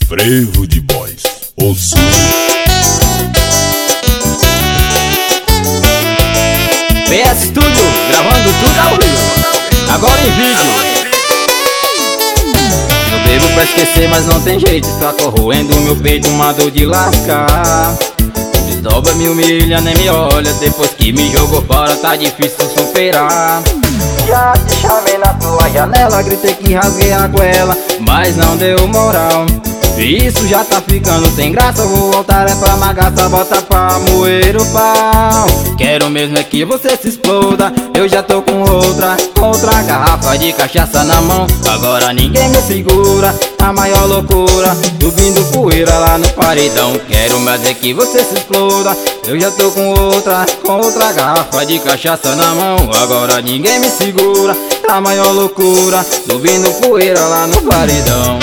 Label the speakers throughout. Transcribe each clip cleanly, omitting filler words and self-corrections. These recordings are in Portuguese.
Speaker 1: Frevo de Boys, o som.
Speaker 2: PS Studio, gravando tudo ao vivo, agora em vídeo. Eu bebo pra esquecer, mas não tem jeito, tá corroendo meu peito, uma dor de lascar. Desdobra, me humilha, nem me olha, depois que me jogou fora tá difícil superar. Já te chamei na tua janela, gritei que rasguei a goela, mas não deu moral. Isso já tá ficando sem graça, vou voltar é pra magaça, bota pra moer o pau. Quero mesmo é que você se exploda, eu já tô com outra garrafa de cachaça na mão. Agora ninguém me segura, a maior loucura, subindo poeira lá no paredão. Quero mais é que você se exploda, eu já tô com outra garrafa de cachaça na mão. Agora ninguém me segura, a maior loucura, subindo poeira lá no paredão.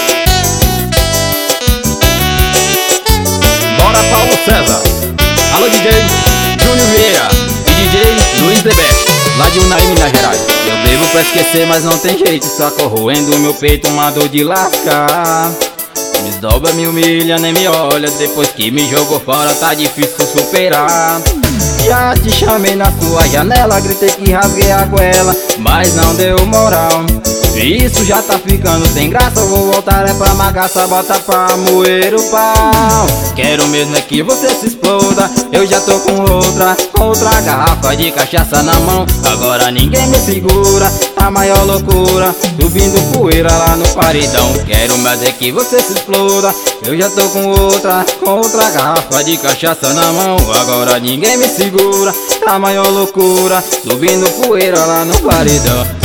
Speaker 2: Paulo César, alô DJ Júnior Vieira e DJ Luiz Debete, lá de Unai, Minas Gerais. Eu bebo pra esquecer, mas não tem jeito, só corroendo meu peito, uma dor de lascar. Me desdobra, me humilha, nem me olha, depois que me jogou fora tá difícil superar. Já te chamei na sua janela, gritei que rasguei a goela, mas não deu moral. Isso já tá ficando sem graça, vou voltar é pra magaça, bota pra moer o pau. Quero mesmo é que você se exploda, eu já tô com outra garrafa de cachaça na mão. Agora ninguém me segura, a maior loucura, subindo poeira lá no paredão. Quero mais é que você se exploda, eu já tô com outra garrafa de cachaça na mão. Agora ninguém me segura, a maior loucura, subindo poeira lá no paredão.